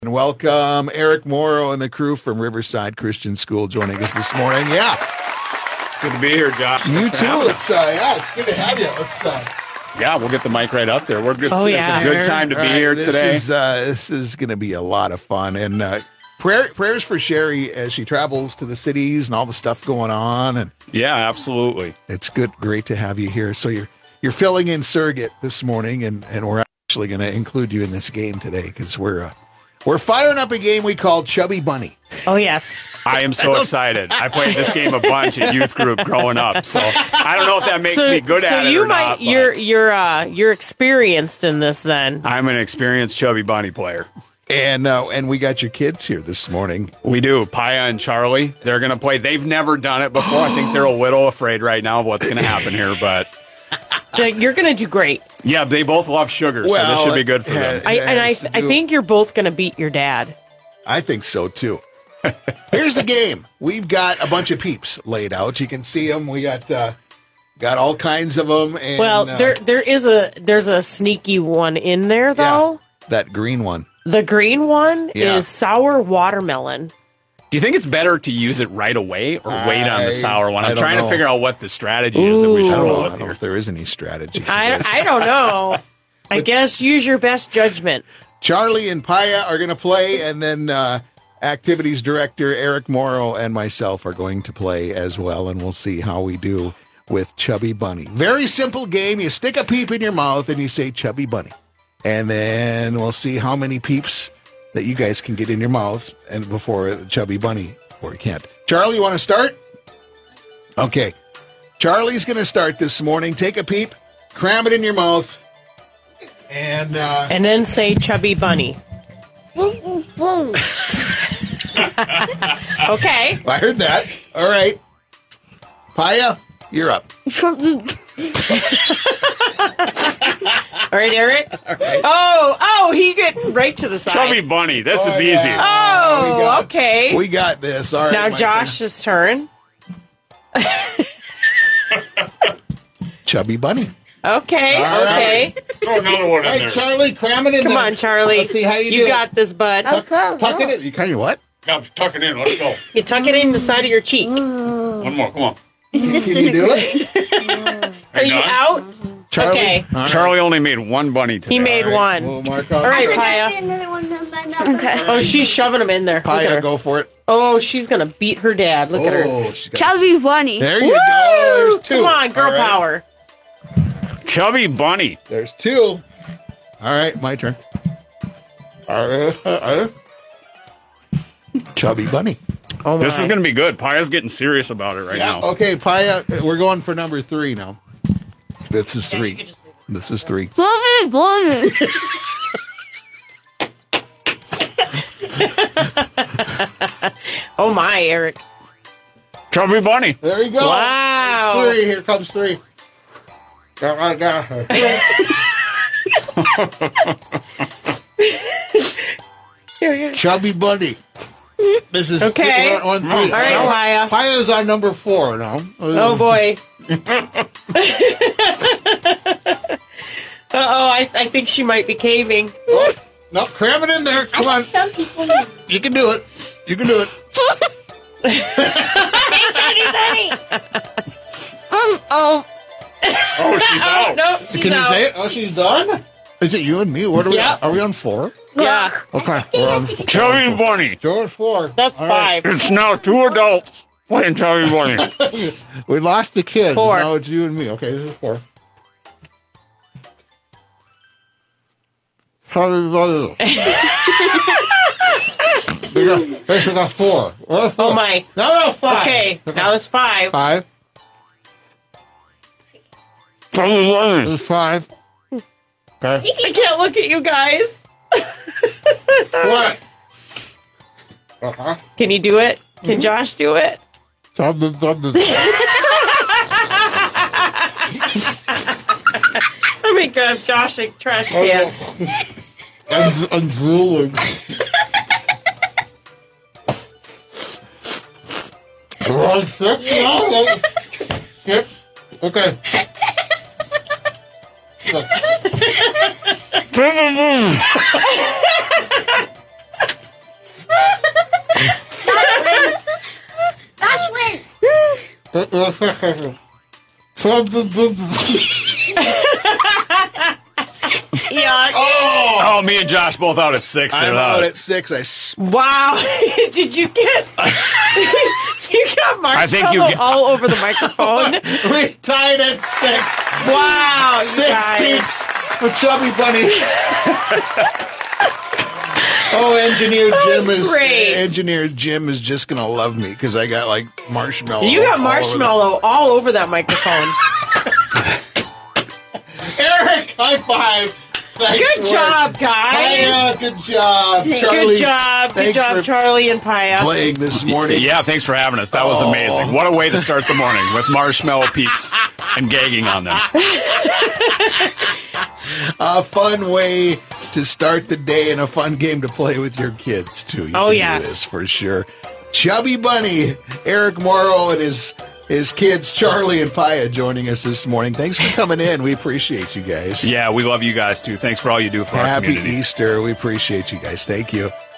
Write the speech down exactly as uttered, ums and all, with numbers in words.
And welcome Eric Morrow and the crew from Riverside Christian School joining us this morning. Yeah. It's good to be here, Josh. You too. It's uh, yeah, it's good to have you. Let's uh, yeah, we'll get the mic right up there. We're good. Oh, it's yeah. a good time to be right, here this today. Is, uh, this is going to be a lot of fun. And uh, prayer, prayers for Sherry as she travels to the cities and all the stuff going on. And Yeah, absolutely. it's good, great to have you here. So you're you're filling in surrogate this morning, and, and we're actually going to include you in this game today because we're uh, we're firing up a game we call Chubby Bunny. Oh, yes. I am so excited. I played this game a bunch at youth group growing up, so I don't know if that makes so, me good so at it you or might, not. but You're you're uh you're experienced in this then. I'm an experienced chubby bunny player. And uh, and we got your kids here this morning. We do. Paya and Charlie, they're going to play. They've never done it before. I think they're a little afraid right now of what's going to happen here, but You're gonna do great. yeah, they both love sugar, so this should be good for them. I, and I has to I do- think you're both gonna beat your dad. I think so too. Here's the game. We've got a bunch of peeps laid out. You can see them. We got uh, got all kinds of them. And, Well, uh, there there is a there's a sneaky one in there though. that green one. The green one Yeah. is sour watermelon. Do you think it's better to use it right away or wait on I- the sour one? I I'm don't trying know. to figure out what the strategy is that we I should don't, roll know, I with don't know here. if there is any strategy. for I this. I don't know. I guess use your best judgment. Charlie and Paya are going to play, and then uh, activities director Eric Morrow and myself are going to play as well, and we'll see how we do with Chubby Bunny. Very simple game. You stick a peep in your mouth and you say Chubby Bunny, and then we'll see how many peeps that you guys can get in your mouth and before Chubby Bunny, or you can't. Charlie, you want to start? Okay. Charlie's going to start this morning. Take a peep, cram it in your mouth, and uh, And then say chubby bunny. Okay. I heard that. All right. Paya, you're up. All right, Eric. Oh, oh, he get right to the side. Chubby bunny, this Oh, is yeah. easy. We Oh, got- okay. We got this. All right. now my Josh's turn. turn. Chubby Bunny. Okay, All okay. Throw another one All right, Charlie, cram it in Come there. on, Charlie. Let's see how you, You do got this, bud. it. Tuck, tuck it in. You kind of what? Come, tuck it in. Let's go. You tuck it in the side of your cheek. One more. Come on. Can you do it? Are you done? out? Charlie? Okay. All right. Charlie only made one bunny today. He made All right, one. We'll mark off. All right, I Paya. did another one done by now. Okay. Oh, she's shoving them in there. Look at Paya, her. go for it. Oh, she's gonna beat her dad. Look at her. Oh, she's got Chubby bunny. There you go. There's two. Come on, girl All right. power. Chubby bunny. There's two. All right, my turn. Uh, uh, uh. Chubby Bunny. Oh my. This is going to be good. Paya's getting serious about it right Yeah. now. Okay, Paya, we're going for number three now. This is three. This is three. Chubby bunny. Oh my, Eric. Chubby bunny. There you go. Wow. Three. Here comes three. Got right down. Here, here. Chubby Bunny. This is Okay. on, on three. All right, Now, Paya. Paya's on number four now. Oh boy. Uh oh, I, I think she might be caving. No, cram it in there. Come on. Some people You can do it. You can do it. chubby bunny. Um, oh. Oh, she's out. Nope, she's Can you out. say it? Oh, she's done? Is it you and me? What are we Yep. Are we on four? Yeah, Okay. We're on Chubby bunny. George four. that's All right. five. It's now two adults playing chubby bunny. We lost the kid. Four. Now it's you and me. Okay, this is four. Chubby Bunny. we got, we got four. Well, that's Oh four. my. No, no, five. Okay, now it's five. Five. Chubby bunny. There's five. Okay. I can't look at you guys. What? Uh-huh. Can you do it? Can Josh do it? Chubby Bunny. Let me grab Josh a trash can. I'm, I'm drooling. We're on six now? Six? Okay. Look. Chubby bunny. Yeah. Oh, me and Josh both out at six. I'm They're out loud. at six. I s- Wow. Did you get you got marshmallow I think you get- all over the microphone? we tied at six. Wow. you Six guys. peeps for Chubby Bunny. Oh, engineer That Jim was is great. engineer Jim is just gonna love me because I got like marshmallow. You got all over the- marshmallow all over that microphone. Eric, high five. Nice Good work. job, guys. Hiya, good job, Charlie. Good job. Good thanks job, for Charlie and Paya. playing this morning. Yeah, thanks for having us. That was Oh. amazing. What a way to start the morning with marshmallow peeps and gagging on them. A fun way to start the day and a fun game to play with your kids too. You Oh, can do yes. this for sure. Chubby Bunny, Eric Morrow, and his his kids Charlie and Paya joining us this morning. Thanks for coming in. We appreciate you guys. Yeah, we love you guys too. Thanks for all you do for our Happy community. Easter. We appreciate you guys. Thank you.